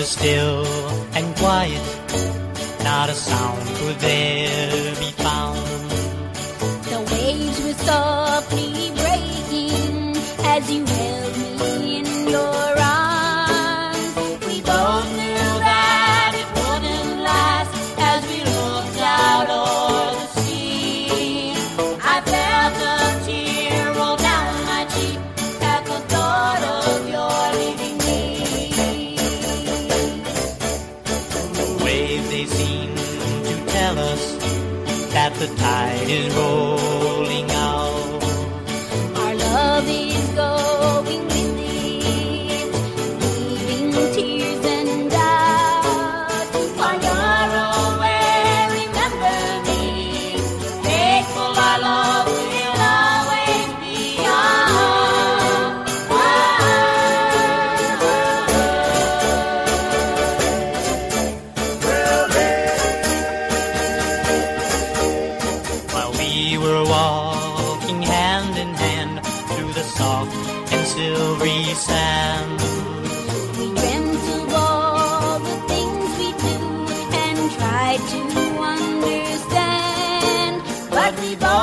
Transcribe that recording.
was still and quiet, not a sound could there be found. The waves were softly breaking as you held me in your arms. We both knew that it wouldn't last as we looked out o'er the sea. I felt a tear roll down my cheek at the thought of your leaving me. The waves, they seem to tell us that the tide is rolling out. Our love is going with it, leaving tears and doubt. While you're away, remember me. Faithful our love will always be. While we were walking hand in hand through the soft and silvery sand, We dreamt of all the things we do and tried to understand, but we both